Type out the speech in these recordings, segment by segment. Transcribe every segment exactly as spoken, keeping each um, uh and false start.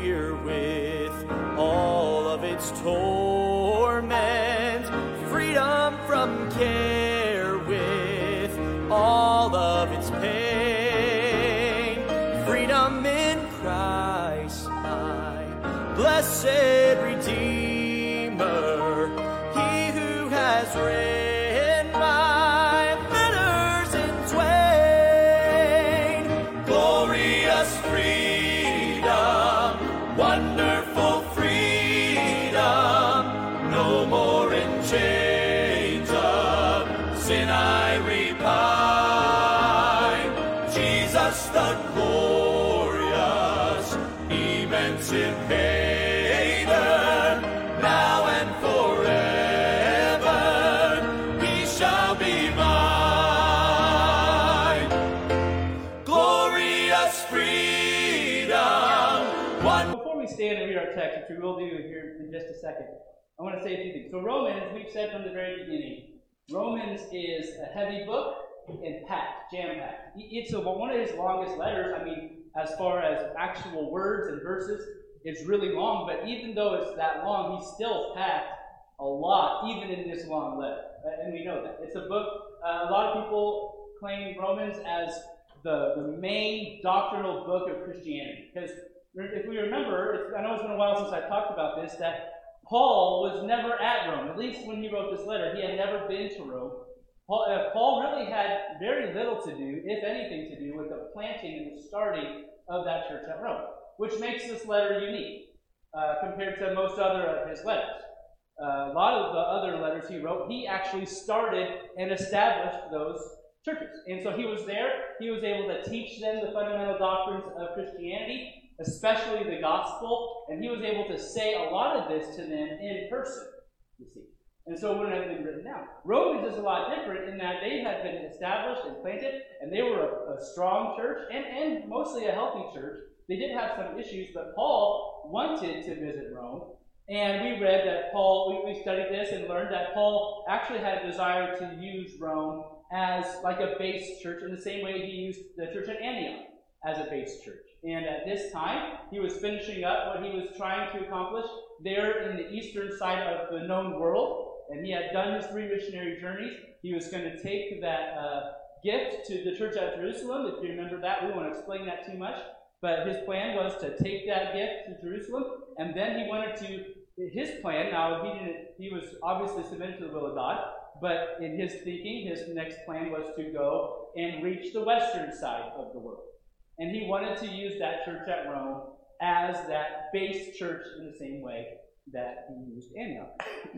here with all of its torment, freedom from care with all of its pain, freedom in Christ, my blessed Redeemer, he who has written my letters in twain. Glorious freedom, wonderful freedom, no more in chains of sin I repine. Jesus the glorious emancipator, now and forever he shall be mine. Glorious freedom. One. Before we stand and read our text, which we will do here in just a second, I want to say a few things. So Romans, we've said from the very beginning, Romans is a heavy book and packed, jam-packed. It's a, one of his longest letters. I mean, as far as actual words and verses, it's really long, but even though it's that long, he's still packed a lot, even in this long letter. And we know that. It's a book, uh, a lot of people claim Romans as the, the main doctrinal book of Christianity. Because if we remember, it's, I know it's been a while since I talked about this, that Paul was never at Rome. At least when he wrote this letter, he had never been to Rome. Paul, uh, Paul really had very little to do, if anything to do, with the planting and the starting of that church at Rome, which makes this letter unique uh, compared to most other of his letters. Uh, a lot of the other letters he wrote, he actually started and established those churches. And so he was there. He was able to teach them the fundamental doctrines of Christianity, especially the gospel, and he was able to say a lot of this to them in person, you see. And so it wouldn't have been written down. Romans is a lot different in that they had been established and planted, and they were a, a strong church, and, and mostly a healthy church. They did have some issues, but Paul wanted to visit Rome, and we read that Paul, we, we studied this and learned that Paul actually had a desire to use Rome as like a base church in the same way he used the church at Antioch as a base church. And at this time, he was finishing up what he was trying to accomplish there in the eastern side of the known world. And he had done his three missionary journeys. He was going to take that uh, gift to the church at Jerusalem. If you remember that, we won't explain that too much. But his plan was to take that gift to Jerusalem. And then he wanted to, his plan, now he didn't, he was obviously submitted to the will of God. But in his thinking, his next plan was to go and reach the western side of the world. And he wanted to use that church at Rome as that base church in the same way that he used Antioch.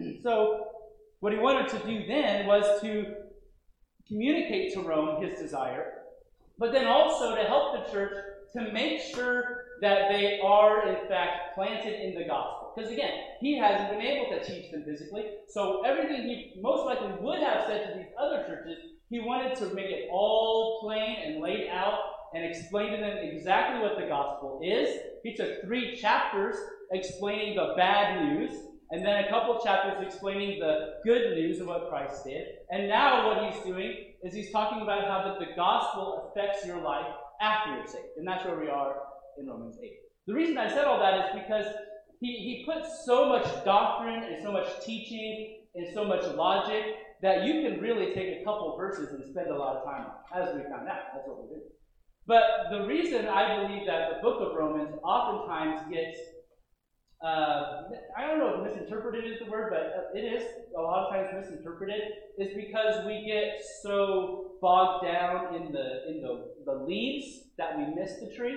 So what he wanted to do then was to communicate to Rome his desire, but then also to help the church to make sure that they are, in fact, planted in the gospel. Because again, he hasn't been able to teach them physically, so everything he most likely would have said to these other churches, he wanted to make it all plain and laid out and explain to them exactly what the gospel is. He took three chapters explaining the bad news, and then a couple chapters explaining the good news of what Christ did. And now what he's doing is he's talking about how that the gospel affects your life after you're saved. And that's where we are in Romans eight. The reason I said all that is because he, he put so much doctrine and so much teaching and so much logic that you can really take a couple verses and spend a lot of time on, as we found out. That's what we're doing. But the reason I believe that the book of Romans oftentimes gets, uh, I don't know if misinterpreted is the word, but it is a lot of times misinterpreted, is because we get so bogged down in the in the, the leaves that we miss the tree.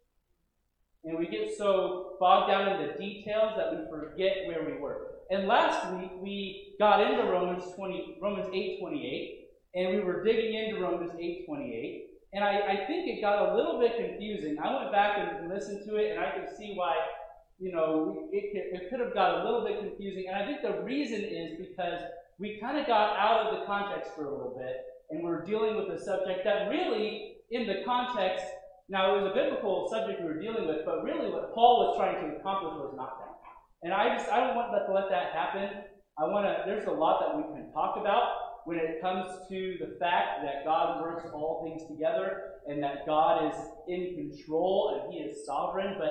And we get so bogged down in the details that we forget where we were. And last week we got into Romans twenty, Romans eight twenty-eight, and we were digging into Romans eight twenty-eight. And I, I think it got a little bit confusing. I went back and listened to it, and I could see why, you know, it, it could have got a little bit confusing. And I think the reason is because we kind of got out of the context for a little bit, and we're dealing with a subject that really, in the context, now it was a biblical subject we were dealing with, but really what Paul was trying to accomplish was not that. And I just, I don't want to let that happen. I want to, there's a lot that we can talk about when it comes to the fact that God works all things together and that God is in control and He is sovereign. But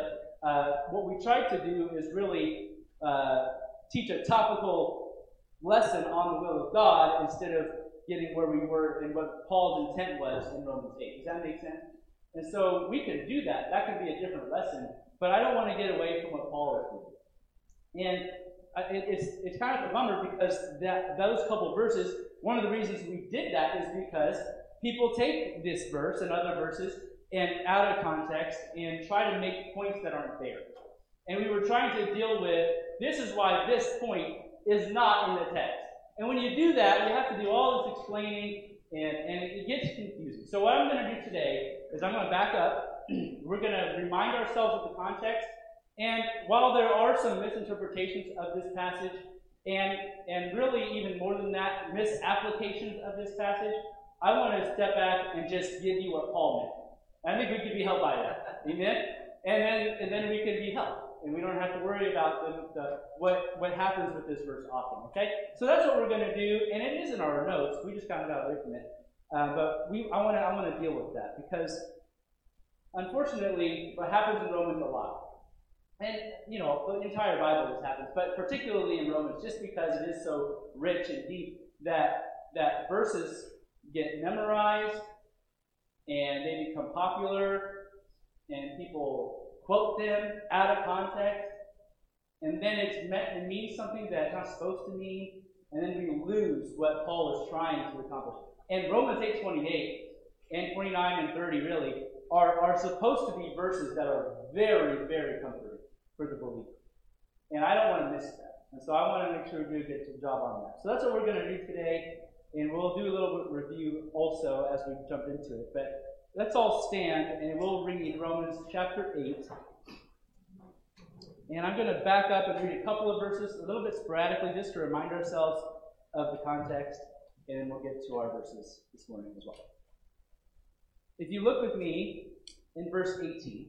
uh, what we tried to do is really uh, teach a topical lesson on the will of God instead of getting where we were and what Paul's intent was in Romans eight. Does that make sense? And so we could do that. That could be a different lesson, but I don't want to get away from what Paul is doing. And it, it's it's kind of a bummer because that those couple verses, one of the reasons we did that is because people take this verse and other verses and out of context and try to make points that aren't there. And we were trying to deal with, this is why this point is not in the text. And when you do that, you have to do all this explaining, and, and it gets confusing. So what I'm going to do today is I'm going to back up. We're going to remind ourselves of the context. And while there are some misinterpretations of this passage, and, and really even more than that, misapplications of this passage, I want to step back and just give you what Paul meant. I think we could be helped by that. Amen? And then, and then we could be helped. And we don't have to worry about the, the, what, what happens with this verse often, okay? So that's what we're going to do, and it is in our notes. We just kind of got away from it. Uh, but we, I want to I want to deal with that because, unfortunately, what happens in Romans a lot, and, you know, the entire Bible this happens, but particularly in Romans, just because it is so rich and deep, that, that verses get memorized, and they become popular, and people quote them out of context, and then it's meant to mean something that it's not supposed to mean, and then we lose what Paul is trying to accomplish. And Romans eight twenty-eight and twenty-nine and thirty really are, are supposed to be verses that are very, very comforting for the believer. And I don't want to miss that. And so I want to make sure we do a good job on that. So that's what we're going to do today, and we'll do a little bit of review also as we jump into it. But let's all stand, and we'll read Romans chapter eight. And I'm going to back up and read a couple of verses, a little bit sporadically, just to remind ourselves of the context, and then we'll get to our verses this morning as well. If you look with me in verse eighteen,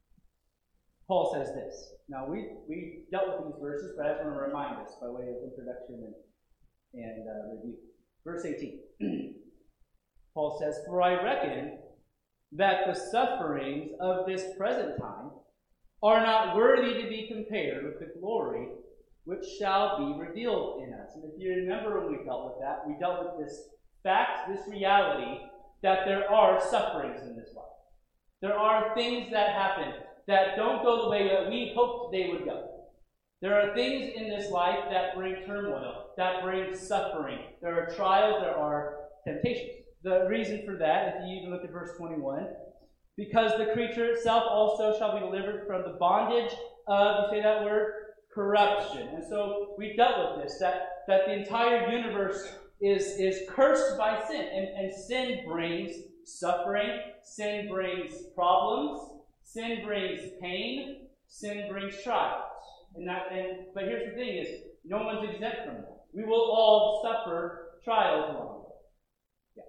Paul says this. Now, we, we dealt with these verses, but I just want to remind us by way of introduction and, and uh, review. Verse eighteen. Paul says, "For I reckon that the sufferings of this present time are not worthy to be compared with the glory which shall be revealed in us." And if you remember when we dealt with that, we dealt with this fact, this reality, that there are sufferings in this life. There are things that happen that don't go the way that we hoped they would go. There are things in this life that bring turmoil, that bring suffering. There are trials, there are temptations. The reason for that, if you even look at verse twenty-one, because the creature itself also shall be delivered from the bondage of, you say that word, corruption. And so we dealt with this, that, that the entire universe is, is cursed by sin. And, and sin brings suffering, sin brings problems, sin brings pain, sin brings trials. And that, and, but here's the thing is, no one's exempt from that. We will all suffer trials along the way. Yeah.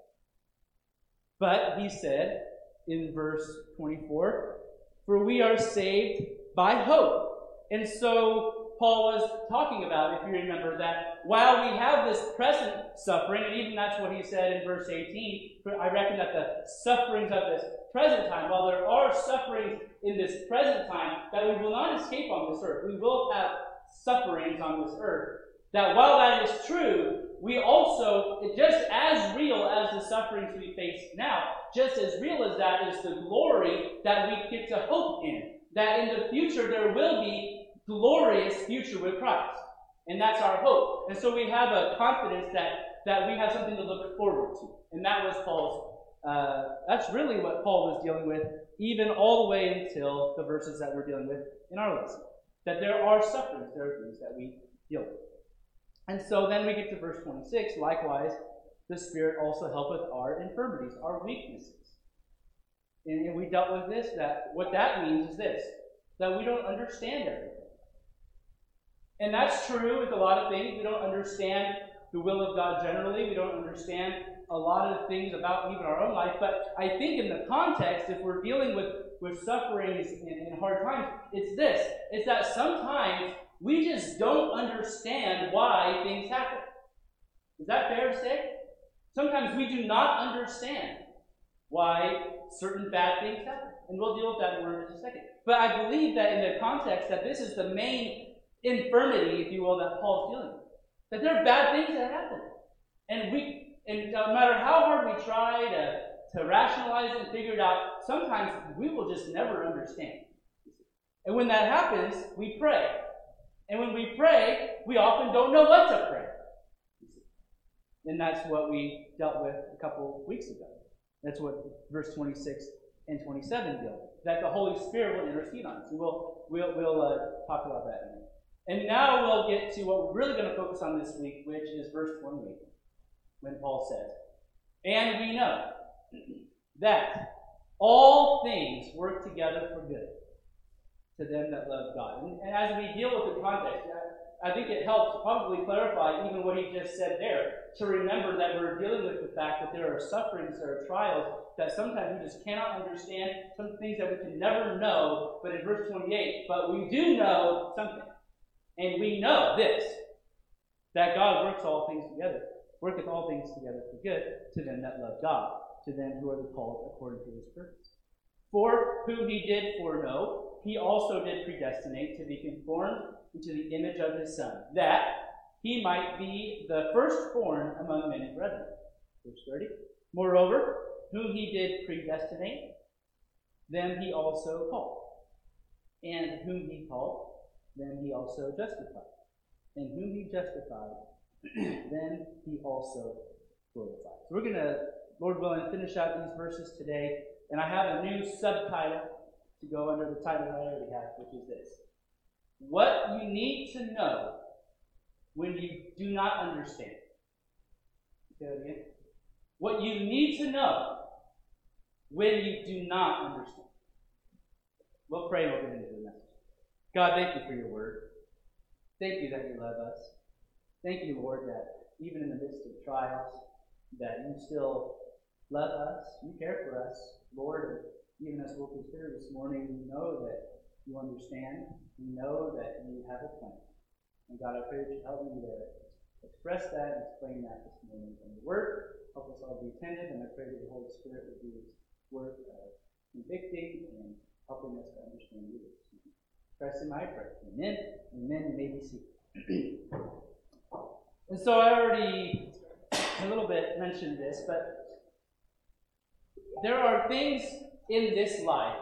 But he said in verse twenty-four, "For we are saved by hope." And so Paul was talking about, if you remember, that while we have this present suffering, and even that's what he said in verse eighteen, I reckon that the sufferings of this present time, while there are sufferings in this present time, that we will not escape on this earth. We will have sufferings on this earth. That while that is true, we also, just as real as the sufferings we face now, just as real as that is the glory that we get to hope in. That in the future there will be glorious future with Christ. And that's our hope. And so we have a confidence that, that we have something to look forward to. And that was Paul's, uh, that's really what Paul was dealing with, even all the way until the verses that we're dealing with in our lesson. That there are sufferings, there are things that we deal with. And so then we get to verse twenty-six. Likewise, the Spirit also helpeth our infirmities, our weaknesses. And, and we dealt with this, that what that means is this, that we don't understand everything. And that's true with a lot of things. We don't understand the will of God generally. We don't understand a lot of things about even our own life. But I think in the context, if we're dealing with, with sufferings and, and hard times, it's this. It's that sometimes we just don't understand why things happen. Is that fair to say? Sometimes we do not understand why certain bad things happen. And we'll deal with that more in just a second. But I believe that in the context that this is the main infirmity, if you will, that Paul's dealing with. That there are bad things that happen. And we, and no matter how hard we try to, to rationalize it and figure it out, sometimes we will just never understand. And when that happens, we pray. And when we pray, we often don't know what to pray. And that's what we dealt with a couple weeks ago. That's what verse twenty-six and twenty-seven deal with. That the Holy Spirit will intercede on us. And we'll, we'll, we'll uh, talk about that in a minute. And now we'll get to what we're really going to focus on this week, which is verse twenty-eight, when Paul says, "And we know that all things work together for good to them that love God." And, and as we deal with the context, I, I think it helps probably clarify even what he just said there, to remember that we're dealing with the fact that there are sufferings, there are trials that sometimes we just cannot understand, some things that we can never know, but in verse twenty-eight, but we do know something. And we know this, that God works all things together, worketh all things together for good to them that love God, to them who are the called according to his purpose. For whom he did foreknow, he also did predestinate to be conformed into the image of his Son, that he might be the firstborn among many brethren. Verse thirty. Moreover, whom he did predestinate, them he also called. And whom he called, then he also justified. And whom he justified, then he also glorified. So we're going to, Lord willing, finish out these verses today. And I have a new subtitle to go under the title that I already have, which is this: what you need to know when you do not understand. Say that again. What you need to know when you do not understand. We'll pray and we'll get into the message. God, thank you for your word. Thank you that you love us. Thank you, Lord, that even in the midst of trials, that you still love us. You care for us, Lord. And even as we'll consider this morning, we know that you understand. We know that you have a plan. And God, I pray that you help me to express that and explain that this morning from the word. Help us all be attentive, and I pray that the Holy Spirit will do his work of convicting and helping us to understand you. Christ in my prayer. Amen. Amen. You may be seated. And so I already a little bit mentioned this, but there are things in this life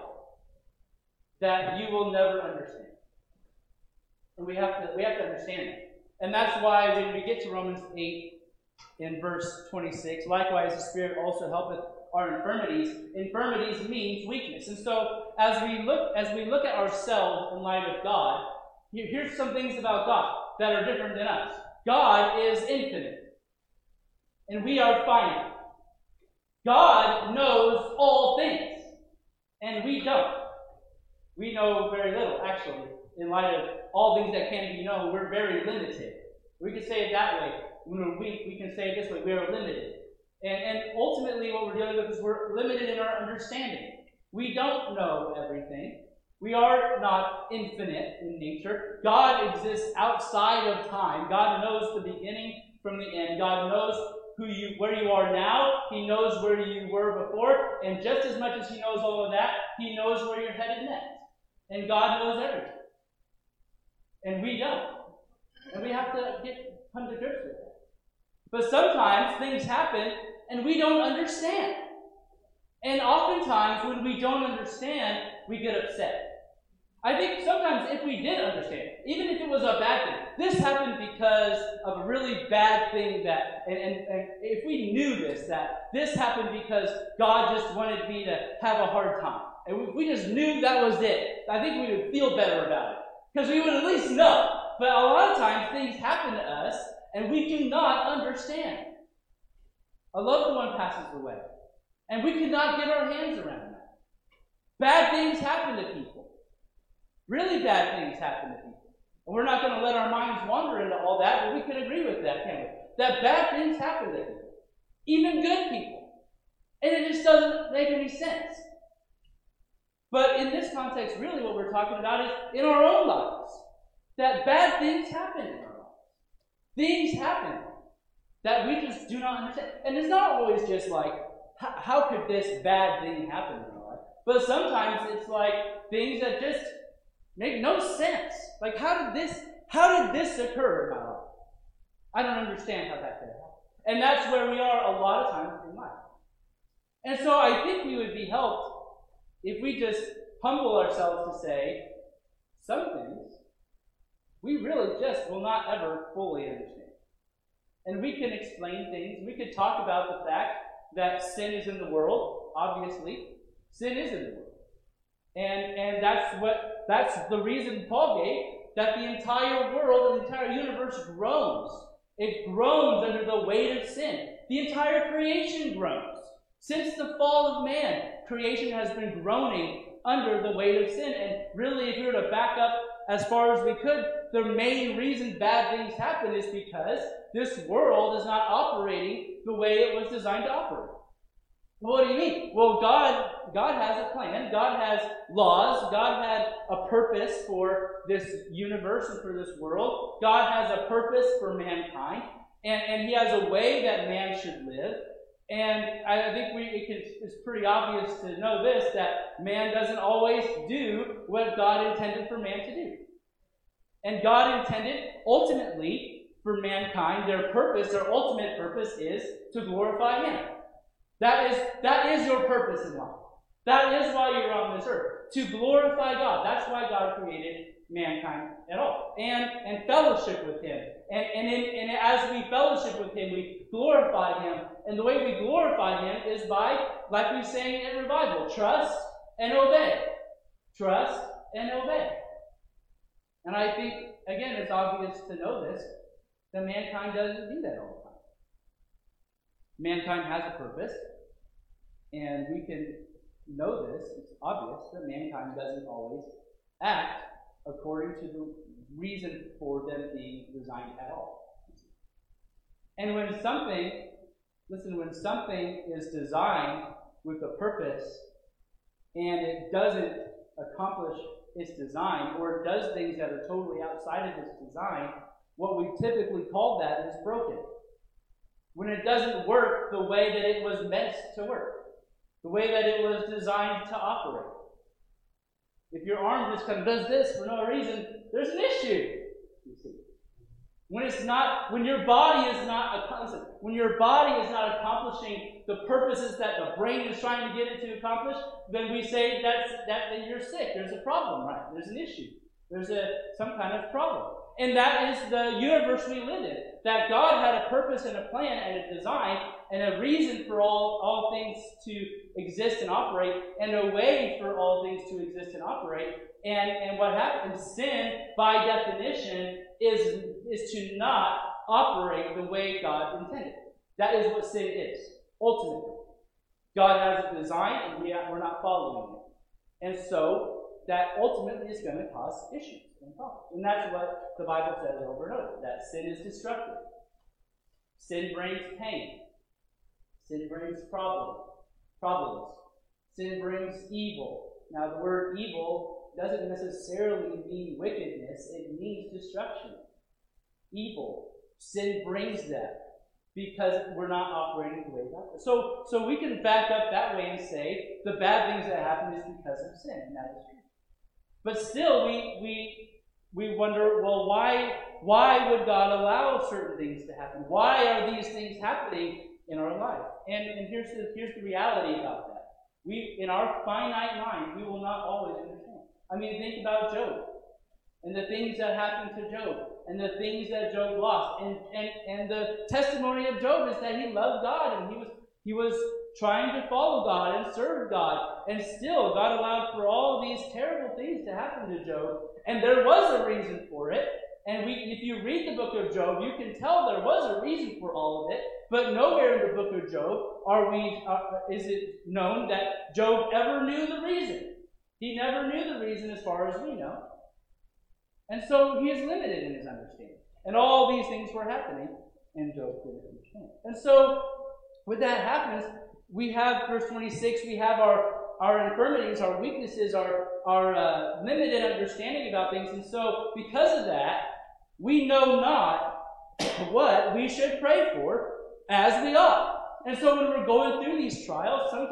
that you will never understand. And we have to we have to understand it. And that's why when we get to Romans eight in verse twenty-six, likewise the Spirit also helpeth our infirmities. Infirmities means weakness. And so as we look as we look at ourselves in light of God, here's some things about God that are different than us. God is infinite, and we are finite. God knows all things, and we don't. We know very little, actually. In light of all things that can be known, we're very limited. We can say it that way. When we're weak, we can say it this way: we are limited. And, and ultimately what we're dealing with is we're limited in our understanding. We don't know everything. We are not infinite in nature. God exists outside of time. God knows the beginning from the end. God knows who you, where you are now. He knows where you were before. And just as much as he knows all of that, he knows where you're headed next. And God knows everything. And we don't. And we have to get come to grips with that. But sometimes things happen and we don't understand. And oftentimes when we don't understand, we get upset. I think sometimes if we did understand, even if it was a bad thing, this happened because of a really bad thing that, and, and, and if we knew this, that this happened because God just wanted me to have a hard time, and we, we just knew that was it, I think we would feel better about it. Because we would at least know. But a lot of times things happen to us, and we do not understand. A loved one passes away, and we cannot get our hands around that. Bad things happen to people. Really bad things happen to people. And we're not going to let our minds wander into all that, but we can agree with that, can't we? That bad things happen to people. Even good people. And it just doesn't make any sense. But in this context, really what we're talking about is in our own lives. That bad things happen in our lives. Things happen that we just do not understand. And it's not always just like, how could this bad thing happen in our life? But sometimes it's like things that just make no sense. Like, how did this, how did this occur in my life? I don't understand how that could happen. And that's where we are a lot of times in life. And so I think we would be helped if we just humble ourselves to say, some things we really just will not ever fully understand. And we can explain things. We could talk about the fact that sin is in the world. Obviously, sin is in the world. And, and that's what that's the reason Paul gave, that the entire world and the entire universe groans. It groans under the weight of sin. The entire creation groans. Since the fall of man, creation has been groaning under the weight of sin. And really, if we were to back up as far as we could, the main reason bad things happen is because this world is not operating the way it was designed to operate. What do you mean? Well, God, God has a plan. God has laws. God had a purpose for this universe and for this world. God has a purpose for mankind. And, and He has a way that man should live. And I think we, it can, it's pretty obvious to know this, that man doesn't always do what God intended for man to do. And God intended, ultimately, for mankind, their purpose, their ultimate purpose is to glorify Him. That is, that is your purpose in life. That is why you're on this earth. To glorify God. That's why God created mankind at all. And, and fellowship with Him. And, and, in, and as we fellowship with Him, we glorify Him. And the way we glorify Him is by, like we sang at revival, trust and obey. Trust and obey. And I think, again, it's obvious to know this, that mankind doesn't do that all the time. Mankind has a purpose, and we can know this, it's obvious, that mankind doesn't always act according to the reason for them being designed at all. And when something, listen, when something is designed with a purpose, and it doesn't accomplish its design, or it does things that are totally outside of its design, what we typically call that is broken. When it doesn't work the way that it was meant to work, the way that it was designed to operate. If your arm just kind of does this for no reason, there's an issue. You see, when it's not, when your body is not, listen, when your body is not accomplishing the purposes that the brain is trying to get it to accomplish, then we say that's, that, that you're sick. There's a problem, right? There's an issue. There's a some kind of problem. And that is the universe we live in. That God had a purpose and a plan and a design and a reason for all, all things to exist and operate, and a way for all things to exist and operate. And, and what happens, sin, by definition, is, is to not operate the way God intended. That is what sin is, ultimately. God has a design, and we are, we're not following it. And so, that ultimately is going to cause issues and problems. And that's what the Bible says over and over, that sin is destructive. Sin brings pain. Sin brings problem, problems. Sin brings evil. Now, the word evil doesn't necessarily mean wickedness. It means destruction. Evil. Sin brings that because we're not operating the way God does. So, so we can back up that way and say the bad things that happen is because of sin, and that is true. But still, we we we wonder, well, why why would God allow certain things to happen? Why are these things happening in our life? And, and here's the here's the reality about that. We, in our finite mind, we will not always understand. I mean, think about Job and the things that happened to Job and the things that Job lost. And and and the testimony of Job is that he loved God and he was he was trying to follow God and serve God. And still, God allowed for all of these terrible things to happen to Job. And there was a reason for it. And we, if you read the book of Job, you can tell there was a reason for all of it. But nowhere in the book of Job are we uh, is it known that Job ever knew the reason. He never knew the reason as far as we know. And so he is limited in his understanding. And all these things were happening, and Job didn't understand. And so, when that happens, we have, verse twenty-six, we have our, our infirmities, our weaknesses, our, our uh, limited understanding about things. And so, because of that, we know not what we should pray for as we ought. And so when we're going through these trials, sometimes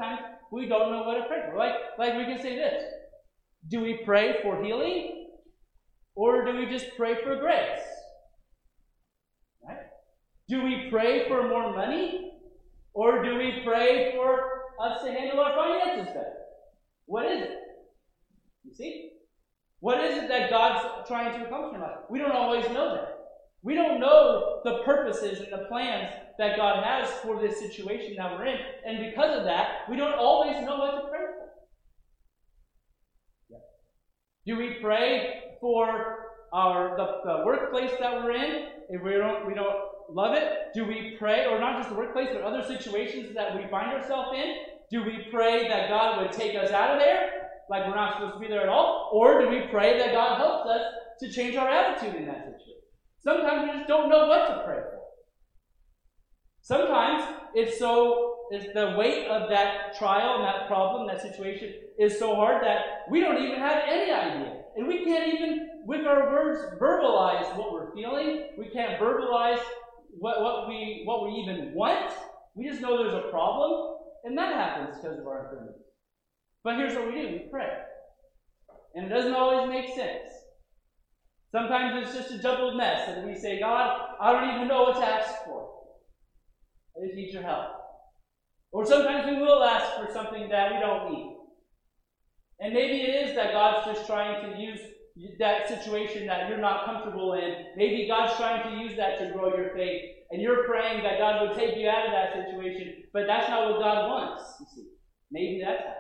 we don't know what to pray for. Like, like we can say this. Do we pray for healing? Or do we just pray for grace? Right? Do we pray for more money? Or do we pray for us to handle our finances better? What is it? You see? What is it that God's trying to accomplish in life? We don't always know that. We don't know the purposes and the plans that God has for this situation that we're in. And because of that, we don't always know what to pray for. Yeah. Do we pray for our the, the workplace that we're in? If we don't we don't love it, do we pray, or not just the workplace, but other situations that we find ourselves in? Do we pray that God would take us out of there, like we're not supposed to be there at all? Or do we pray that God helps us to change our attitude in that situation? Sometimes we just don't know what to pray for. Sometimes it's so, it's the weight of that trial and that problem, that situation is so hard that we don't even have any idea. And we can't even, with our words, verbalize what we're feeling. We can't verbalize what, what we what we even want. We just know there's a problem. And that happens because of our infirmity. But here's what we do. We pray. And it doesn't always make sense. Sometimes it's just a jumbled mess, and we say, God, I don't even know what to ask for. I just need your help. Or sometimes we will ask for something that we don't need. And maybe it is that God's just trying to use that situation that you're not comfortable in. Maybe God's trying to use that to grow your faith, and you're praying that God would take you out of that situation, but that's not what God wants, you see. Maybe that's happening.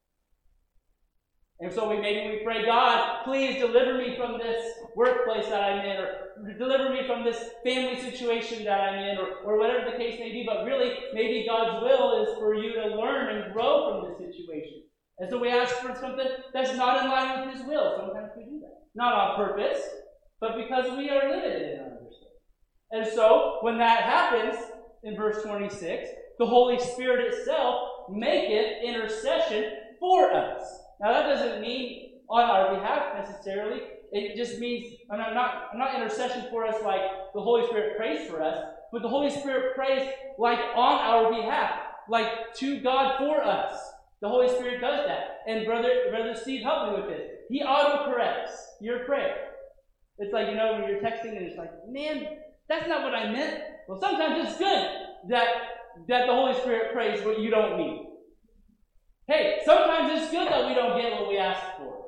And so we maybe we pray, God, please deliver me from this workplace that I'm in, or deliver me from this family situation that I'm in, or, or whatever the case may be. But really, maybe God's will is for you to learn and grow from this situation. And so we ask for something that's not in line with His will. Sometimes we do that. Not on purpose, but because we are limited in our understanding. And so, when that happens, in verse twenty-six, the Holy Spirit itself maketh intercession for us. Now that doesn't mean on our behalf necessarily. It just means, and I'm not, I'm not intercession for us like the Holy Spirit prays for us, but the Holy Spirit prays like on our behalf, like to God for us. The Holy Spirit does that. And Brother, Brother Steve helped me with this. He autocorrects your prayer. It's like, you know, when you're texting and it's like, man, that's not what I meant. Well, sometimes it's good that, that the Holy Spirit prays what you don't mean. Hey, sometimes it's good that we don't get what we ask for.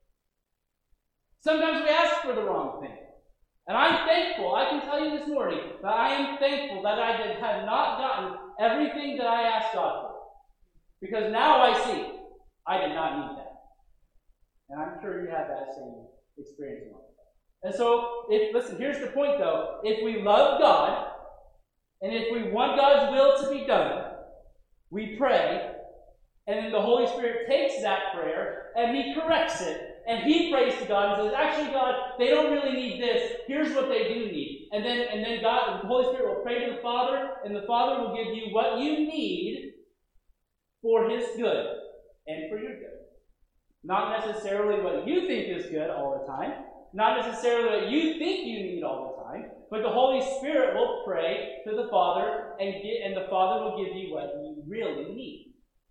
Sometimes we ask for the wrong thing. And I'm thankful, I can tell you this morning, that I am thankful that I did, have not gotten everything that I asked God for. Because now I see, I did not need that. And I'm sure you have that same experience in life. And so, if, listen, here's the point though. If we love God, and if we want God's will to be done, we pray, and then the Holy Spirit takes that prayer, and He corrects it, and He prays to God and says, actually, God, they don't really need this. Here's what they do need. And then, and then God, the Holy Spirit will pray to the Father, and the Father will give you what you need for His good and for your good. Not necessarily what you think is good all the time. Not necessarily what you think you need all the time. But the Holy Spirit will pray to the Father, and, get, and the Father will give you what you really need.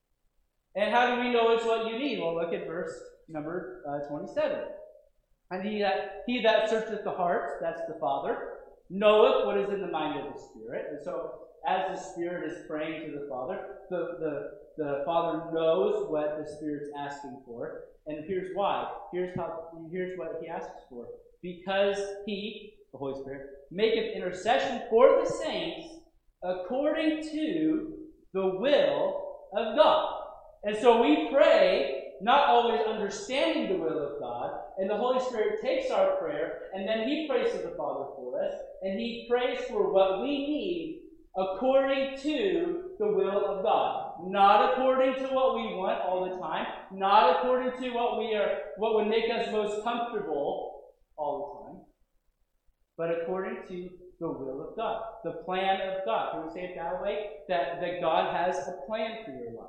And how do we know it's what you need? Well, look at verse number uh, twenty-seven. And he that, he that searcheth the hearts, that's the Father, knoweth what is in the mind of the Spirit. And so, as the Spirit is praying to the Father, the, the, the Father knows what the Spirit's asking for. And here's why. Here's how. Here's what He asks for. Because He, the Holy Spirit, maketh intercession for the saints according to the will of God. And so we pray, not always understanding the will of God, and the Holy Spirit takes our prayer, and then He prays to the Father for us, and He prays for what we need according to the will of God. Not according to what we want all the time, not according to what we are, what would make us most comfortable all the time, but according to the will of God, the plan of God. Can we say it that way? That, that God has a plan for your life.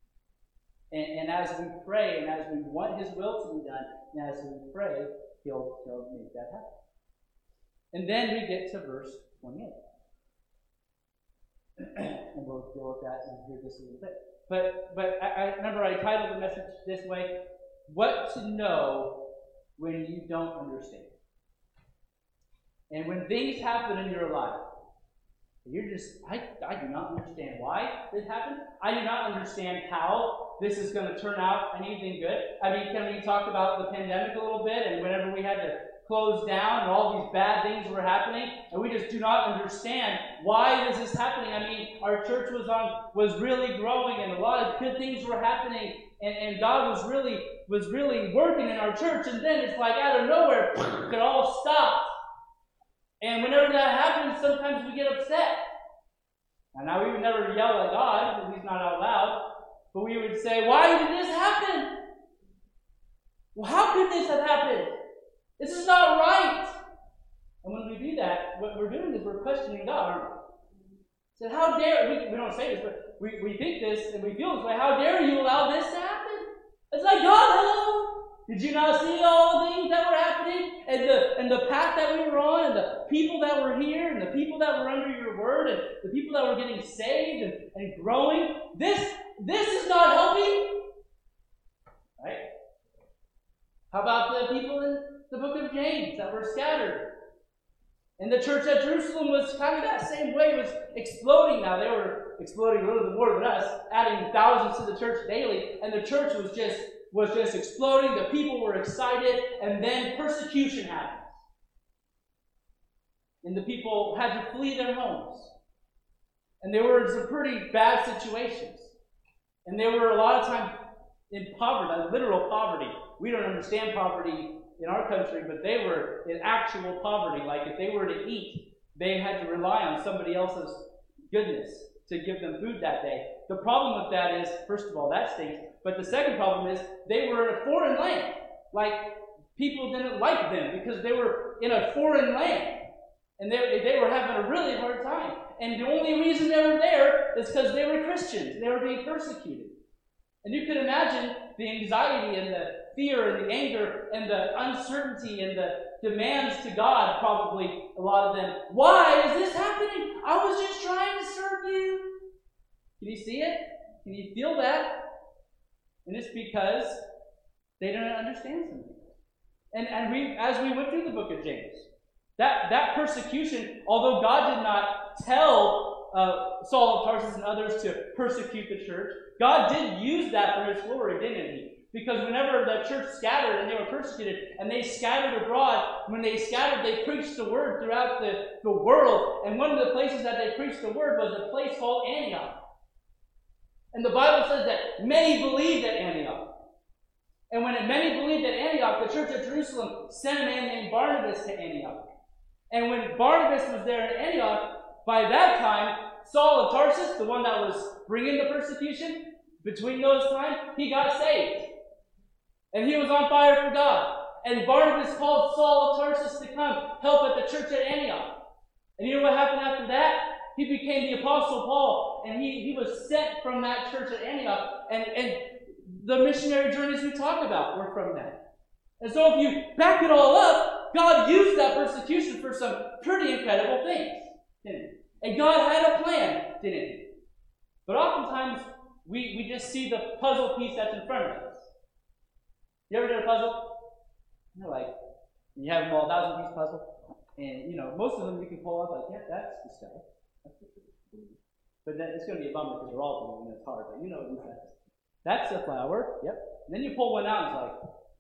And, and as we pray, and as we want His will to be done, and as we pray, He'll, he'll make that happen. And then we get to verse twenty-eight. and we'll deal with that and hear this a little bit. But but I, I remember I titled the message this way: What to know when you don't understand. And when things happen in your life, you're just, I, I do not understand why this happened. I do not understand how this is going to turn out anything good. I mean, can we talk about the pandemic a little bit, and whenever we had to close down and all these bad things were happening, and we just do not understand why this is happening. I mean, our church was on was really growing, and a lot of good things were happening, and, and God was really was really working in our church, and then it's like out of nowhere, it all stopped. And whenever that happens, sometimes we get upset. And now we would never yell at God, at least not out loud, but we would say, why did this happen? Well, how could this have happened? This is not right. And when we do that, what we're doing is we're questioning God, aren't we? So how dare, we, we don't say this, but we, we think this and we feel this way, how dare you allow this to happen? It's like, God, hello? Did you not see all the things that were happening? And the and the path that we were on, and the people that were here, and the people that were under your word, and the people that were getting saved and, and growing? This, this is not helping. Right? How about the people in the book of James that were scattered? And the church at Jerusalem was kind of that same way. It was exploding now. They were exploding a little bit more than us, adding thousands to the church daily. And the church was just was just exploding. The people were excited. And then persecution happens. And the people had to flee their homes. And they were in some pretty bad situations. And they were a lot of times in poverty, literal poverty. We don't understand poverty in our country, but they were in actual poverty. Like if they were to eat, they had to rely on somebody else's goodness to give them food that day. The problem with that is, first of all, that stinks. But the second problem is they were in a foreign land. Like people didn't like them because they were in a foreign land. And they, they were having a really hard time. And the only reason they were there is because they were Christians. They were being persecuted. And you can imagine the anxiety and the fear and the anger and the uncertainty and the demands to God, probably a lot of them. Why is this happening? I was just trying to serve you. Can you see it? Can you feel that? And it's because they don't understand something. And and we, as we went through the book of James, that, that persecution, although God did not tell uh, Saul of Tarsus and others to persecute the church, God did use that for his glory, didn't he? Because whenever the church scattered and they were persecuted and they scattered abroad, when they scattered, they preached the word throughout the, the world. And one of the places that they preached the word was a place called Antioch. And the Bible says that many believed at Antioch. And when many believed at Antioch, the church at Jerusalem sent a man named Barnabas to Antioch. And when Barnabas was there at Antioch, by that time, Saul of Tarsus, the one that was bringing the persecution, between those times, he got saved. And he was on fire for God. And Barnabas called Saul of Tarsus to come help at the church at Antioch. And you know what happened after that? He became the Apostle Paul. And he, he was sent from that church at Antioch. And, and the missionary journeys we talk about were from that. And so if you back it all up, God used that persecution for some pretty incredible things, didn't he? And God had a plan, didn't he? But oftentimes, we, we just see the puzzle piece that's in front of us. You ever did a puzzle? You're like, you have a thousand piece puzzle, and you know, most of them you can pull up like, yeah, that's the stuff. That's the but then it's going to be a bummer because they're all blue and it's hard, but you know what that is. That's a flower, yep. And then you pull one out and it's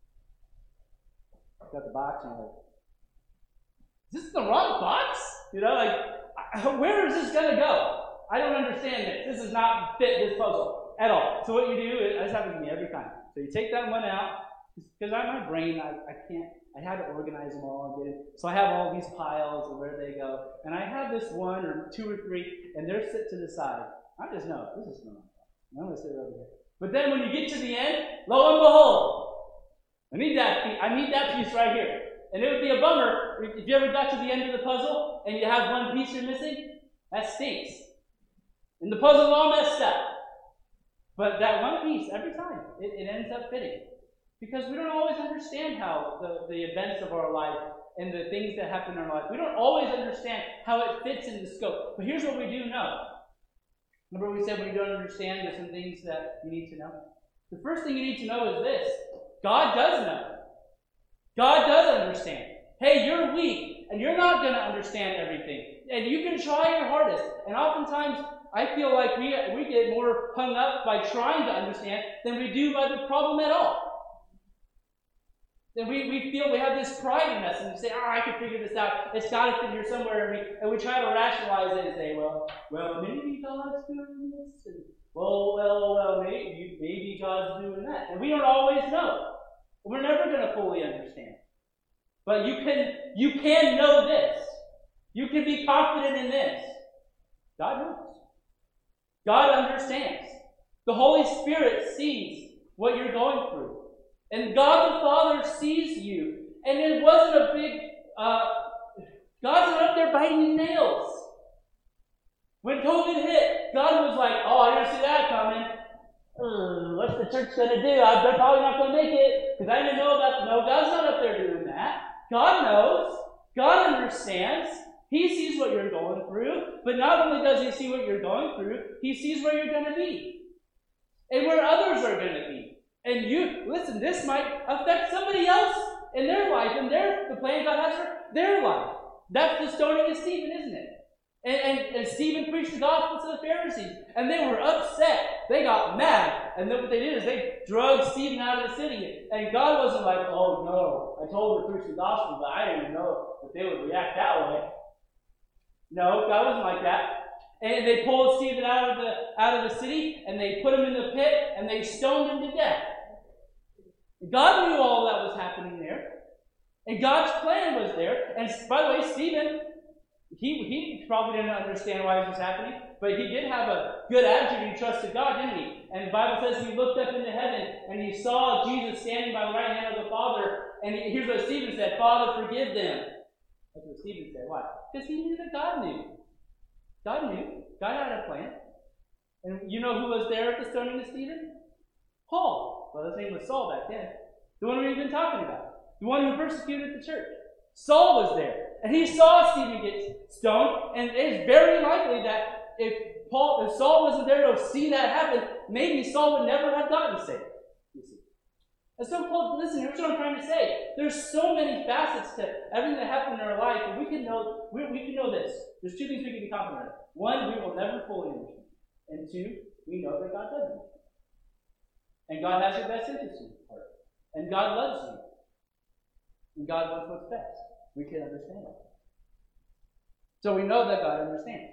like, got the box and you're like, is this the wrong box? You know, like, where is this going to go? I don't understand this. This does not fit this puzzle at all. So what you do, is, this happens to me every time. So you take that one out, because I my brain, I, I can't, I had to organize them all and get it. So I have all these piles and where they go. And I have this one or two or three, and they're set to the side. I just know, this is not. I'm going to sit over here. But then when you get to the end, lo and behold, I need that piece, I need that piece right here. And it would be a bummer if you ever got to the end of the puzzle and you have one piece you're missing. That stinks. And the puzzle's all messed up. But that one piece, every time, it, it ends up fitting. Because we don't always understand how the, the events of our life and the things that happen in our life, we don't always understand how it fits in the scope. But here's what we do know. Remember we said when you don't understand, there's some things that you need to know? The first thing you need to know is this. God does know. God does understand. Hey, you're weak, and you're not going to understand everything. And you can try your hardest. And oftentimes, I feel like we, we get more hung up by trying to understand than we do by the problem at all. Then we, we feel we have this pride in us, and we say, oh, I can figure this out. It's got to fit here somewhere. And we, and we try to rationalize it and say, well, well, maybe God's doing this. And, well, well, well, maybe, maybe God's doing that. And we don't always know. We're never going to fully understand. But you can, you can know this. You can be confident in this. God knows. God understands. The Holy Spirit sees what you're going through. And God the Father sees you. And it wasn't a big, uh, God's not up there biting his nails. When COVID hit, God was like, oh, I didn't see that coming. Uh, what's the church going to do? They're probably not going to make it because I didn't know about, no, God's not up there doing that. God knows. God understands. He sees what you're going through. But not only does he see what you're going through, he sees where you're going to be. And where others are going to be. And you, listen, this might affect somebody else in their life, and their, the plan God has for their life. That's the stoning of Stephen, isn't it? And, and, and Stephen preached the gospel to the Pharisees, and they were upset. They got mad. And then what they did is they drugged Stephen out of the city. And God wasn't like, oh no, I told them to preach the gospel, but I didn't even know that they would react that way. No, God wasn't like that. And they pulled Stephen out of the out of the city, and they put him in the pit, and they stoned him to death. God knew all that was happening there. And God's plan was there. And by the way, Stephen, he, he probably didn't understand why this was happening, but he did have a good attitude. He trusted God, didn't he? And the Bible says he looked up into heaven, and he saw Jesus standing by the right hand of the Father. And he, here's what Stephen said, Father, forgive them. That's what Stephen said. Why? Because he knew that God knew. God knew. God had a plan. And you know who was there at the stoning of Stephen? Paul. Well, his name was Saul back then. The one we've been talking about. The one who persecuted the church. Saul was there. And he saw Stephen get stoned. And it's very likely that if Paul, if Saul wasn't there to see that happen, maybe Saul would never have gotten saved. You see. And so, Paul, listen, here's what I'm trying to say. There's so many facets to everything that happened in our life, and we can know we, we can know this. There's two things we can be confident of. One, we will never fully understand. And two, we know that God doesn't. And God has your best interest in heart. And God loves you. And God wants what's best. We can understand that. So we know that God understands.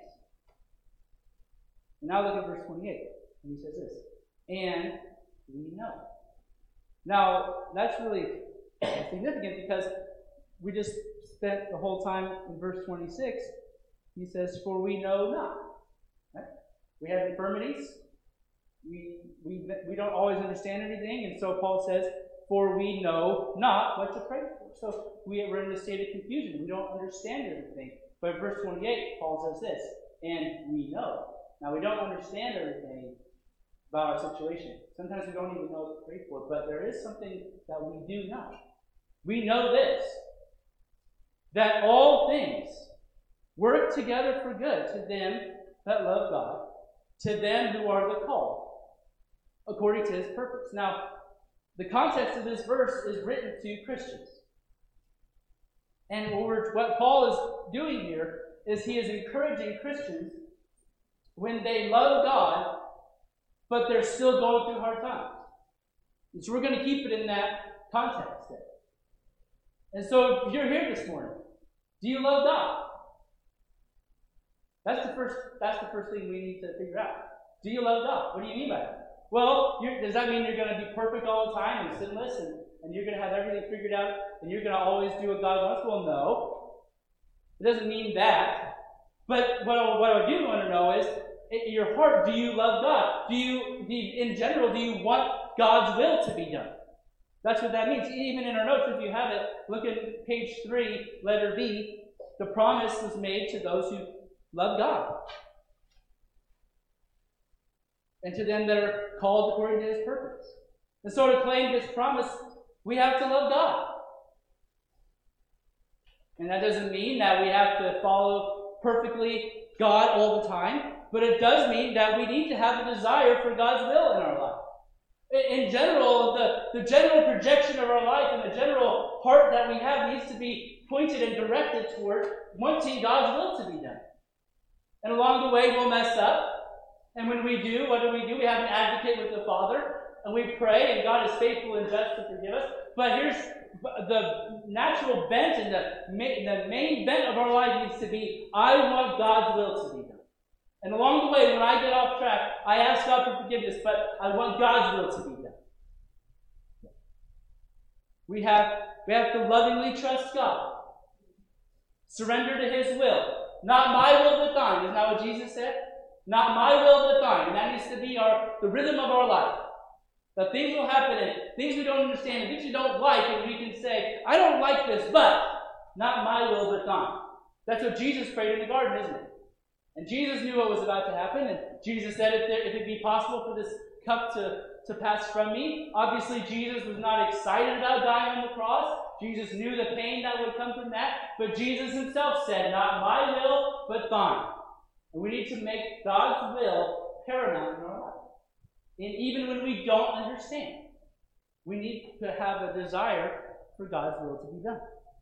And now look at verse twenty-eight. And he says this. And we know. Now, that's really significant because we just spent the whole time in verse twenty-six. He says, for we know not. Right? We have infirmities. We, we, we don't always understand everything. And so Paul says, for we know not what to pray for. So we are in a state of confusion. We don't understand everything. But in verse twenty-eight, Paul says this, and we know. Now, we don't understand everything about our situation. Sometimes we don't even know what to pray for. But there is something that we do know. We know this, that all things work together for good to them that love God, to them who are the called, according to his purpose. Now, the context of this verse is written to Christians. And what, we're, what Paul is doing here is he is encouraging Christians when they love God, but they're still going through hard times. And so we're going to keep it in that context there. And so if you're here this morning, do you love God? That's the first, that's the first thing we need to figure out. Do you love God? What do you mean by that? Well, you're, does that mean you're going to be perfect all the time and sinless and, and you're going to have everything figured out and you're going to always do what God wants? Well, no. It doesn't mean that. But what I, what I do want to know is, in your heart, do you love God? Do you, do you, in general, do you want God's will to be done? That's what that means. Even in our notes, if you have it, look at page three, letter B. The promise was made to those who love God. And to them that are called according to his purpose. And so to claim his promise, we have to love God. And that doesn't mean that we have to follow perfectly God all the time. but it does mean that we need to have a desire for God's will in our life. In general, the, the general projection of our life and the general heart that we have needs to be pointed and directed toward wanting God's will to be done. And along the way, we'll mess up. And when we do, what do we do? We have an advocate with the Father, and we pray, and God is faithful and just to forgive us. But here's the natural bent, and the main, the main bent of our life needs to be, I want God's will to be done. And along the way, when I get off track, I ask God for forgiveness, but I want God's will to be done. We have, we have to lovingly trust God. Surrender to His will. Not my will, but thine. Isn't that what Jesus said? Not my will, but thine. And that needs to be our the rhythm of our life. That things will happen, and things we don't understand, and things we don't like, and we can say, I don't like this, but not my will, but thine. That's what Jesus prayed in the garden, isn't it? And Jesus knew what was about to happen, and Jesus said, if, there, if it be possible for this cup to, to pass from me. Obviously, Jesus was not excited about dying on the cross. Jesus knew the pain that would come from that, but Jesus himself said, not my will, but thine. And we need to make God's will paramount in our life. And even when we don't understand, we need to have a desire for God's will to be done.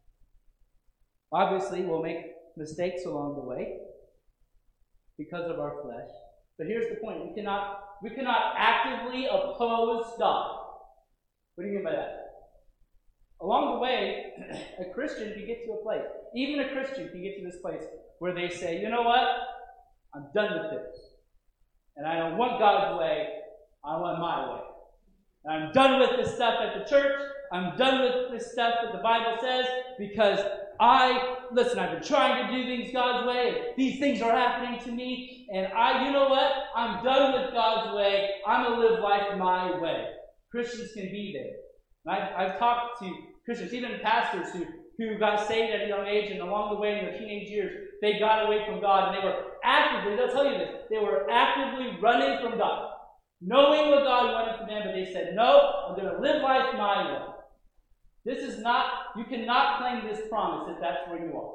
Obviously, we'll make mistakes along the way because of our flesh. But here's the point. We cannot, we cannot actively oppose God. What do you mean by that? Along the way, a Christian can get to a place, even a Christian can get to this place where they say, you know what? I'm done with this. And I don't want God's way. I want my way. And I'm done with this stuff at the church. I'm done with this stuff that the Bible says because I, listen, I've been trying to do things God's way, and these things are happening to me, and I, you know what? I'm done with God's way. I'm going to live life my way. Christians can be there. And I've, I've talked to Christians, even pastors who, who got saved at a young age, and along the way in their teenage years, they got away from God, and they were actively, they'll tell you this, they were actively running from God, knowing what God wanted from them, but they said, no, I'm going to live life my way. This is not, you cannot claim this promise if that's where you are.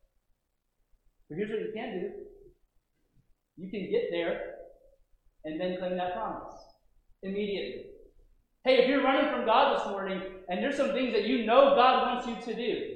But here's what you can do. You can get there and then claim that promise immediately. Hey, if you're running from God this morning and there's some things that you know God wants you to do,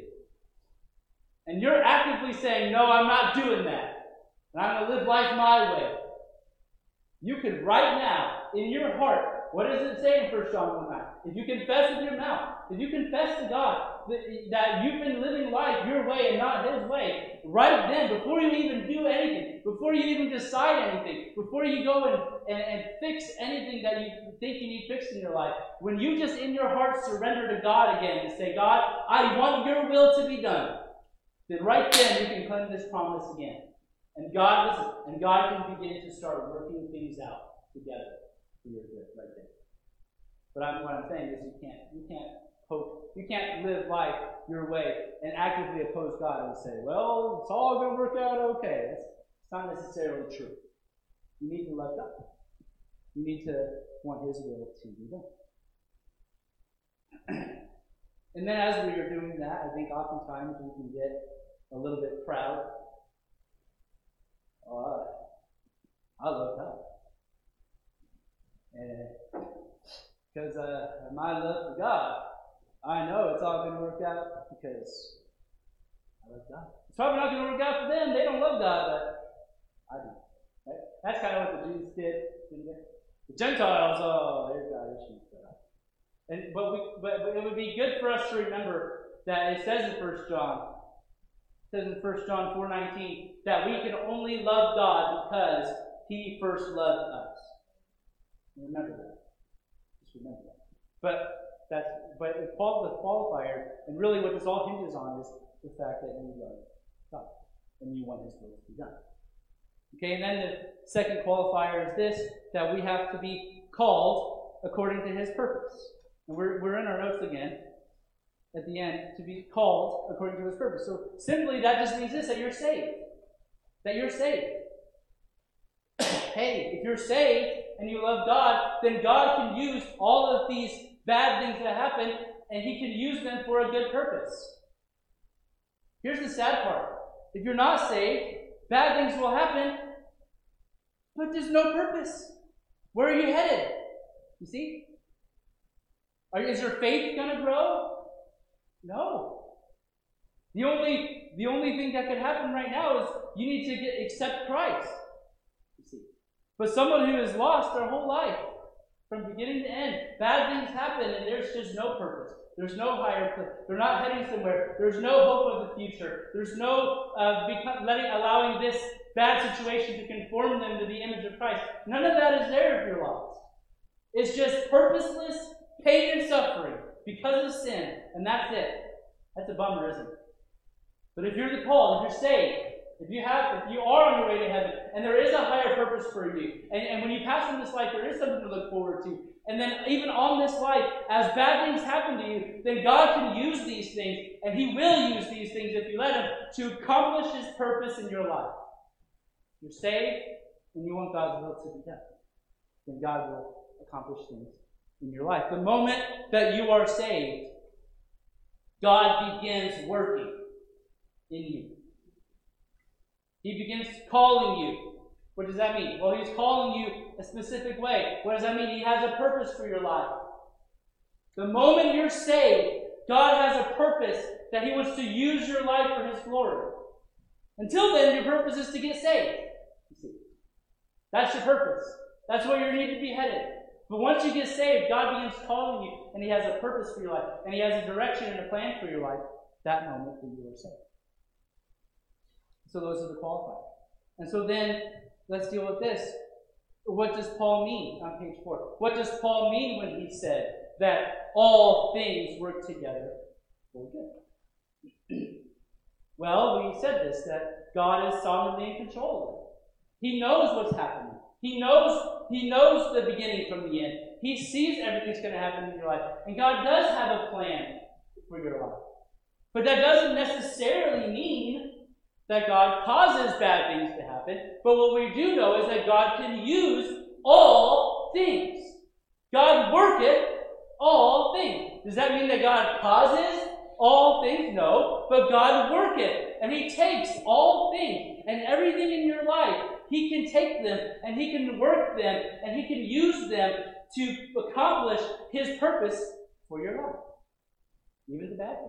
and you're actively saying, no, I'm not doing that, and I'm going to live life my way, you could right now, in your heart, what does it say in First John one nine? If you confess with your mouth, if you confess to God that, that you've been living life your way and not His way, right then, before you even do anything, before you even decide anything, before you go and, and, and fix anything that you think you need fixed in your life, when you just in your heart surrender to God again and say, God, I want your will to be done, then right then you can claim this promise again. And God, listen, and God can begin to start working things out together for your good right there. But I'm, what I'm saying is you can't, you can't hope, you can't live life your way and actively oppose God and say, well, it's all going to work out okay. That's, it's not necessarily true. You need to love God. You need to want His will to be done. And then as we are doing that, I think oftentimes we can get a little bit proud. Oh, I, I love God. And because uh, my love for God, I know it's all going to work out because I love God. It's probably not going to work out for them. They don't love God, but I do. Right? That's kind of what the Jews did. The Gentiles, oh, they've got issues. And but we, but, but it would be good for us to remember that it says in First John, it says in First John four nineteen that we can only love God because He first loved us. Remember that. Just remember that. But that's but the qualifier, and really what this all hinges on is the fact that you love God and you want His will to be done. Okay, and then the second qualifier is this, that we have to be called according to His purpose. And we're, we're in our notes again at the end, to be called according to His purpose. So simply that just means this, that you're saved. That you're saved. Hey, if you're saved and you love God, then God can use all of these bad things that happen and He can use them for a good purpose. Here's the sad part. If you're not saved, bad things will happen, but there's no purpose. Where are you headed? You see? Are, is your faith going to grow? No. The only, the only thing that could happen right now is you need to get accept Christ. You see? But someone who has lost their whole life, from beginning to end, bad things happen and there's just no purpose. There's no higher purpose. They're not heading somewhere. There's no hope of the future. There's no uh, become, letting, allowing this bad situation to conform them to the image of Christ. None of that is there if you're lost. It's just purposeless pain and suffering because of sin, and that's it. That's a bummer, isn't it? But if you're the called, if you're saved, if you have, if you are on your way to heaven, and there is a higher purpose for you, and, and when you pass from this life, there is something to look forward to. And then even on this life, as bad things happen to you, then God can use these things, and He will use these things if you let Him, to accomplish His purpose in your life. You're saved, and you want God's will to be done. Then God will accomplish things in your life. The moment that you are saved, God begins working in you. He begins calling you. What does that mean? Well, He's calling you a specific way. What does that mean? He has a purpose for your life. The moment you're saved, God has a purpose that He wants to use your life for His glory. Until then, your purpose is to get saved. You see, that's your purpose. That's where you need to be headed. But once you get saved, God begins calling you, and He has a purpose for your life, and He has a direction and a plan for your life that moment that you are saved. So those are the qualifiers. And so then, let's deal with this. What does Paul mean on page four? What does Paul mean when he said that all things work together for good? Well, we said this, that God is sovereignly in control of it. He knows what's happening. He knows, he knows the beginning from the end. He sees everything that's going to happen in your life. And God does have a plan for your life. But that doesn't necessarily mean that God causes bad things to happen. But what we do know is that God can use all things. God worketh all things. Does that mean that God causes all things? No. But God worketh. And He takes all things and everything in your life. He can take them and He can work them and He can use them to accomplish His purpose for your life. Even the bad things.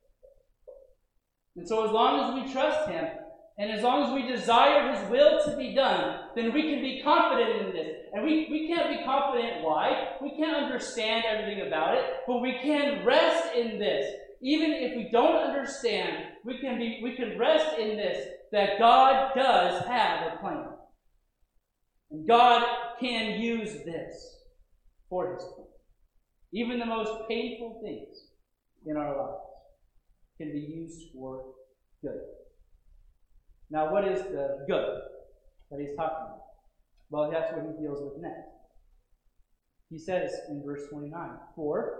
And so as long as we trust Him, and as long as we desire His will to be done, then we can be confident in this. And we, we can't be confident why. We can't understand everything about it, but we can rest in this. Even if we don't understand, we can be we can rest in this, that God does have a plan. And God can use this for His plan. Even the most painful things in our lives can be used for good. Now, what is the good that he's talking about? Well, that's what he deals with next. He says in verse twenty-nine, for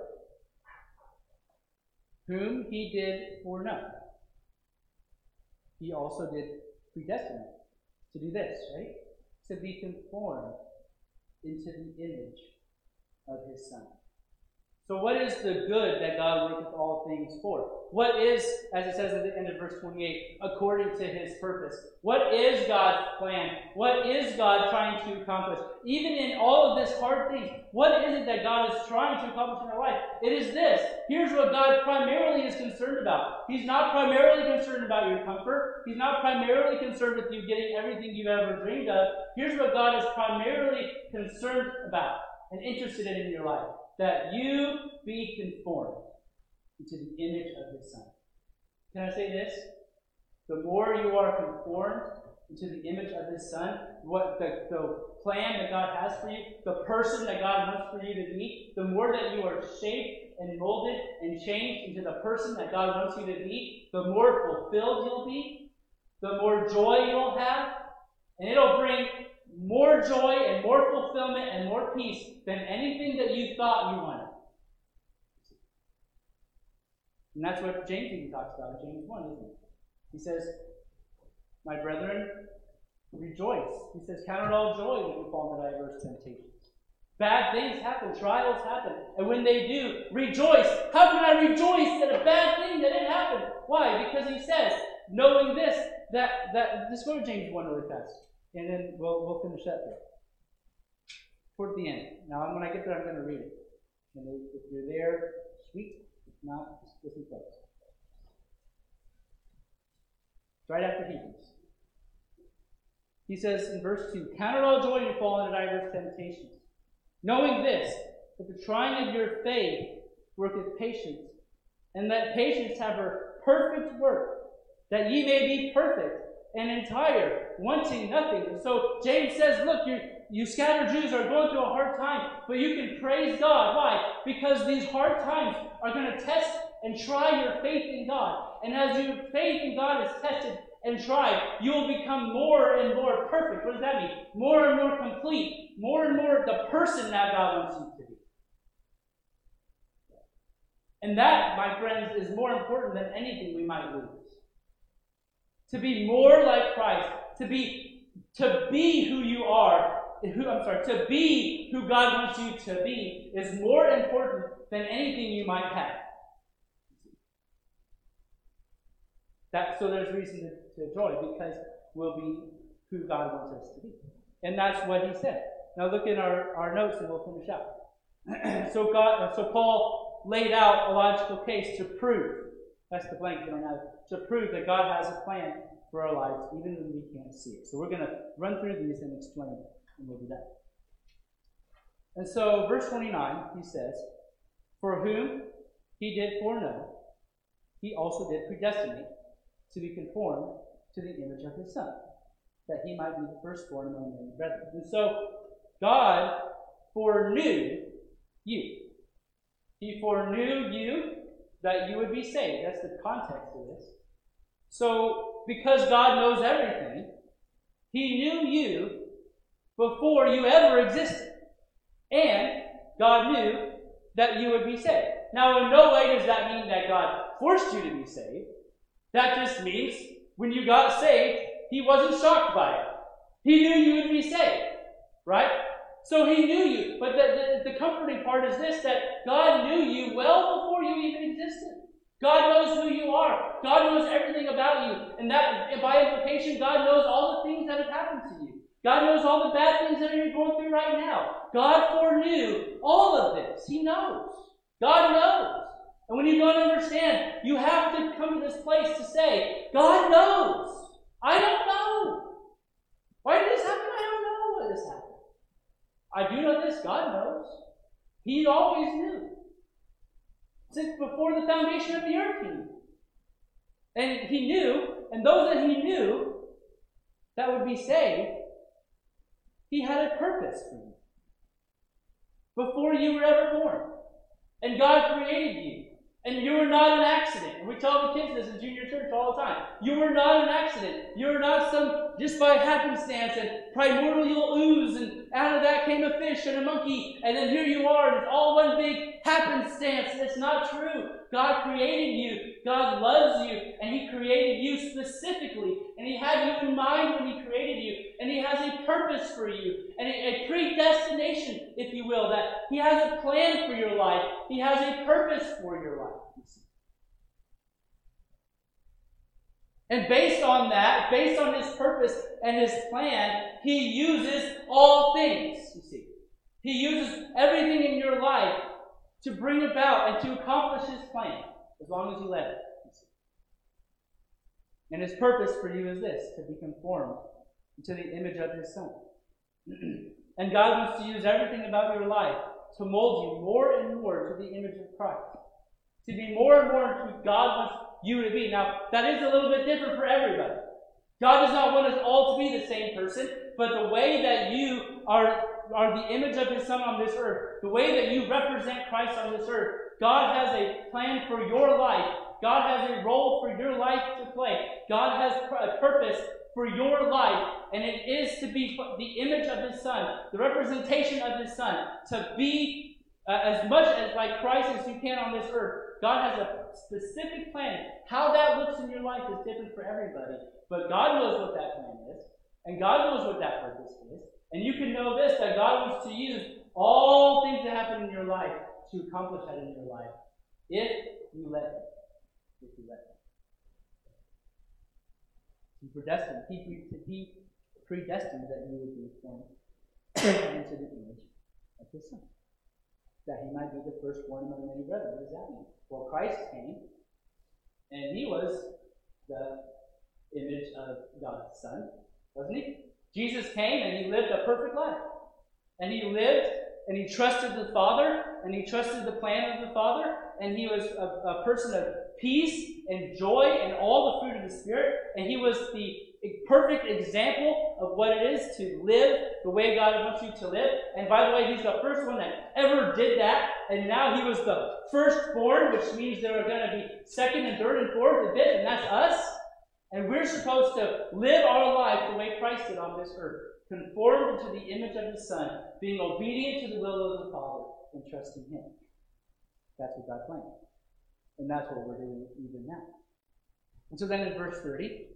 whom He did foreknow, He also did predestinate to do this, right? To be conformed into the image of His Son. So what is the good that God worketh all things for? What is, as it says at the end of verse twenty-eight, according to His purpose? What is God's plan? What is God trying to accomplish? Even in all of this hard things, what is it that God is trying to accomplish in our life? It is this. Here's what God primarily is concerned about. He's not primarily concerned about your comfort. He's not primarily concerned with you getting everything you've ever dreamed of. Here's what God is primarily concerned about and interested in in your life. That you be conformed into the image of His Son. Can I say this? The more you are conformed into the image of His Son, what the, the plan that God has for you, the person that God wants for you to be, the more that you are shaped and molded and changed into the person that God wants you to be, the more fulfilled you'll be, the more joy you'll have, and it'll bring more joy and more fulfillment and more peace than anything that you thought you wanted. And that's what James even talks about in James one, isn't it? He says, my brethren, rejoice. He says, count it all joy when you fall into diverse temptations. Bad things happen, trials happen, and when they do, rejoice. How can I rejoice at a bad thing that didn't happen? Why? Because he says, knowing this, that, that, let's go to James one really fast. and then we'll, we'll finish up here. Toward the end. Now, when I get there, I'm going to read it. And if you're there, sweet. If not, just listen close. It's right after Hebrews. He says in verse two, count it all joy when you fall into diverse temptations, knowing this, that the trying of your faith worketh patience, and that patience have her perfect work, that ye may be perfect and entire, wanting nothing. And so James says, look, you you scattered Jews are going through a hard time, but you can praise God. Why? Because these hard times are going to test and try your faith in God. And as your faith in God is tested and tried, you will become more and more perfect. What does that mean? More and more complete. More and more the person that God wants you to be. And that, my friends, is more important than anything we might lose. To be more like Christ, to be to be who you are, who I'm sorry, to be who God wants you to be is more important than anything you might have. That so there's reason to, to joy because we'll be who God wants us to be. And that's what he said. Now look in our, our notes and we'll finish up. so God so Paul laid out a logical case to prove, that's the blank you don't have, to prove that God has a plan for our lives, even when we can't see it. So we're going to run through these and explain it, and we'll do that. And so, verse twenty-nine, he says, for whom he did foreknow, he also did predestinate to be conformed to the image of his Son, that he might be the firstborn among many brethren. And so, God foreknew you. He foreknew you that you would be saved. That's the context of this. So, because God knows everything, he knew you before you ever existed. And God knew that you would be saved. Now, in no way does that mean that God forced you to be saved. That just means when you got saved, he wasn't shocked by it. He knew you would be saved. Right? So he knew you. But the, the, the comforting part is this, that God knew you well before you even existed. God knows who you are. God knows everything about you. And that, by implication, God knows all the things that have happened to you. God knows all the bad things that you're going through right now. God foreknew all of this. He knows. God knows. And when you don't understand, you have to come to this place to say, God knows. I don't know. Why did this happen? I don't know why this happened. I do know this. God knows. He always knew. Since before the foundation of the earth, he knew. And he knew, and those that he knew that would be saved, he had a purpose for you. Before you were ever born. And God created you. And you were not an accident. And we tell the kids this in junior church all the time. You were not an accident. You were not some, just by happenstance, and primordial ooze, and out of that came a fish and a monkey, and then here you are, and it's all one big happenstance. It's not true. God created you. God loves you, and he created you specifically. And he had you in mind when he created you. And he has a purpose for you, and a, a predestination, if you will, that he has a plan for your life. He has a purpose for your life. And based on that, based on his purpose and his plan, he uses all things, you see. He uses everything in your life to bring about and to accomplish his plan, as long as you let it. You see. And his purpose for you is this, to be conformed to the image of his Son. And God wants to use everything about your life to mold you more and more to the image of Christ. To be more and more who God wants you to be. Now, that is a little bit different for everybody. God does not want us all to be the same person, but the way that you are, are the image of his Son on this earth, the way that you represent Christ on this earth, God has a plan for your life. God has a role for your life to play. God has a purpose for your life, and it is to be the image of his Son, the representation of his Son, to be uh, as much as like Christ as you can on this earth. God has a specific plan. How that looks in your life is different for everybody, but God knows what that plan is, and God knows what that purpose is, and you can know this, that God wants to use all things that happen in your life to accomplish that in your life, if you let him. If you let him. He predestined. He, he predestined that you would be formed into the image of his Son, that he might be the firstborn among many brethren. What does that mean? Well, Christ came, and he was the image of God's Son, wasn't he? Jesus came, and he lived a perfect life. And he lived, and he trusted the Father, and he trusted the plan of the Father, and he was a, a person of peace and joy and all the fruit of the Spirit, and he was the perfect example of what it is to live the way God wants you to live. And by the way, he's the first one that ever did that, and now he was the firstborn, which means there are going to be second and third and fourth a bit, and that's us. And we're supposed to live our life the way Christ did on this earth, conformed to the image of his Son, being obedient to the will of the Father, and trusting him. That's what God planned. And that's what we're doing even now. And so then in verse thirty,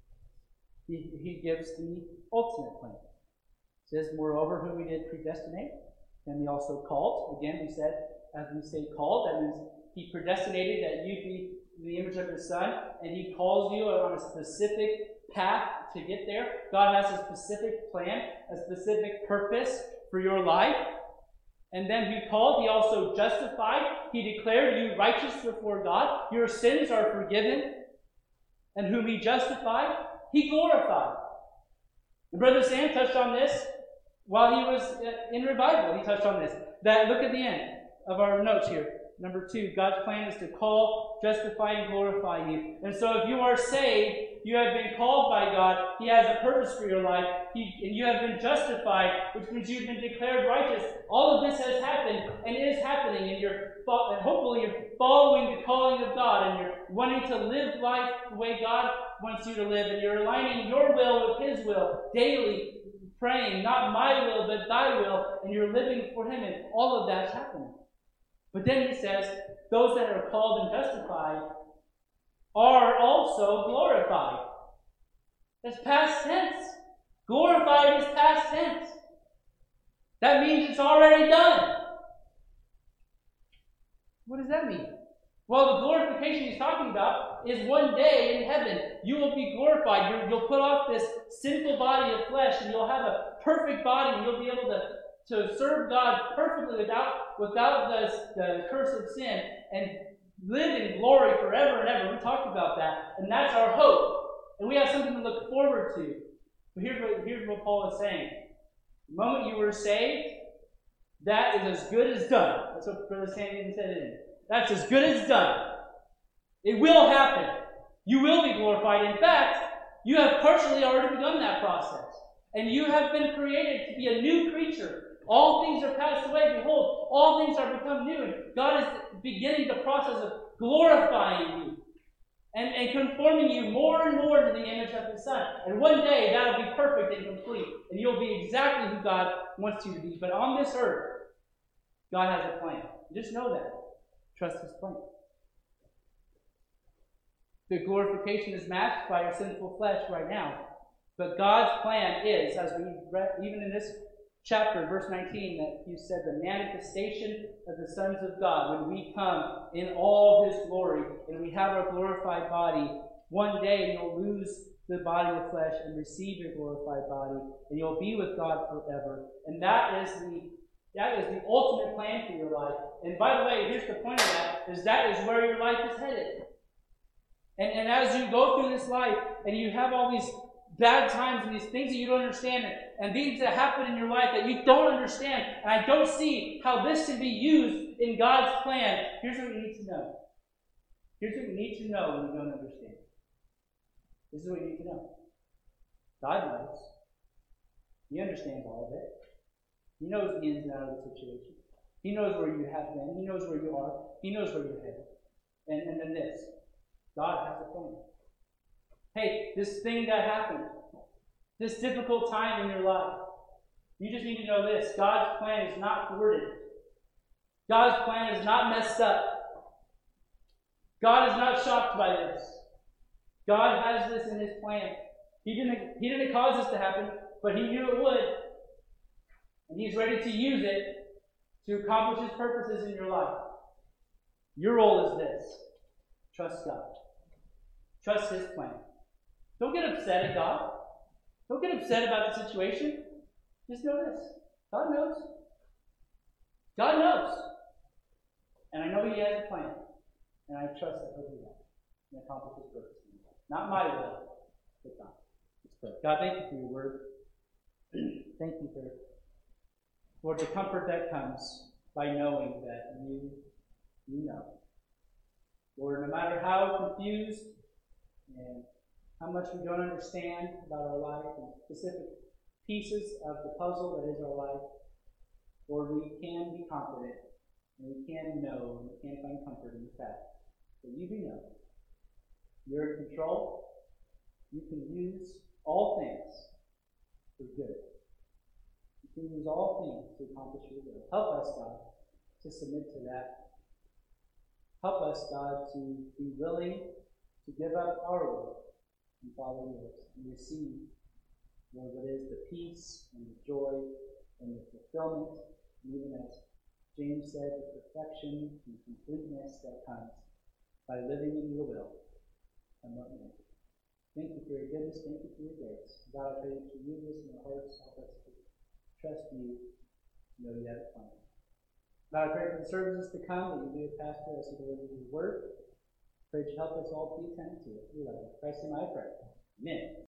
he, he gives the ultimate plan. It says, moreover, whom he did predestinate, and he also called. Again, we said, as we say called, that means he predestinated that you be the image of his Son, and he calls you on a specific path to get there. God has a specific plan, a specific purpose for your life. And then he called, he also justified, he declared you righteous before God. Your sins are forgiven. And whom he justified, he glorified. And Brother Sam touched on this while he was in revival. He touched on this. That, look at the end of our notes here. Number two, God's plan is to call, justify, and glorify you. And so if you are saved, you have been called by God. He has a purpose for your life. He, and you have been justified, which means you've been declared righteous. All of this has happened and is happening. And you're and hopefully you're following the calling of God. And you're wanting to live life the way God wants you to live. And you're aligning your will with his will daily, praying, not my will, but thy will. And you're living for him. And all of that's happening. But then he says, those that are called and justified are also glorified. That's past tense. Glorified is past tense. That means it's already done. What does that mean? Well, the glorification he's talking about is one day in heaven. You will be glorified. You're, you'll put off this sinful body of flesh, and you'll have a perfect body, and you'll be able to to serve God perfectly without, without the, the curse of sin and live in glory forever and ever. We talked about that, and that's our hope. And we have something to look forward to. But here's what, here's what Paul is saying. The moment you were saved, that is as good as done. That's what Brother Sam even said it in. That's as good as done. It will happen. You will be glorified. In fact, you have partially already begun that process. And you have been created to be a new creature. All things are passed away. Behold, all things are become new. And God is beginning the process of glorifying you and, and conforming you more and more to the image of his Son. And one day, that will be perfect and complete. And you'll be exactly who God wants you to be. But on this earth, God has a plan. Just know that. Trust his plan. The glorification is matched by our sinful flesh right now. But God's plan is, as we read even in this chapter, verse nineteen, that you said, the manifestation of the sons of God, when we come in all his glory and we have our glorified body, one day you'll lose the body of flesh and receive your glorified body, and you'll be with God forever. And that is the that is the ultimate plan for your life. And by the way, here's the point of that, is that is where your life is headed. And, and as you go through this life and you have all these bad times and these things that you don't understand, and things that happen in your life that you don't understand, and I don't see how this can be used in God's plan. Here's what you need to know. Here's what you need to know when you don't understand. This is what you need to know. God knows. He understands all of it. He knows the ins and outs of the situation. He knows where you have been. He knows where you are. He knows where you're headed. And, and then this. God has a plan. Hey, this thing that happened, this difficult time in your life, you just need to know this. God's plan is not thwarted. God's plan is not messed up. God is not shocked by this. God has this in his plan. He didn't, he didn't cause this to happen, but he knew it would. And he's ready to use it to accomplish his purposes in your life. Your role is this. Trust God. Trust his plan. Don't get upset at God. Don't get upset about the situation. Just know this. God knows. God knows. And I know He has a plan. And I trust that He'll do that and accomplish His purpose. Not my will, but God. Let's pray. God, thank you for your word. Thank you for, Lord, the comfort that comes by knowing that you, you know. Lord, no matter how confused and how much we don't understand about our life and specific pieces of the puzzle that is our life, Lord, we can be confident and we can know and we can find comfort in the fact that you do know. You're in control. You can use all things for good. You can use all things to accomplish your will. Help us, God, to submit to that. Help us, God, to be willing to give up our will and follow yours and receive, Lord, what is the peace and the joy and the fulfillment, and even as James said, the perfection and completeness that comes by living in your will and what you want. Thank you for your goodness. Thank you for your grace. God, I pray that you use this in our hearts. Help us to trust you, know you have a plan. God, I pray for the services to come, that you be a pastor as you deliver your word. I pray that you help us all to be attentive to it. We love you. Christ in my prayer. Amen.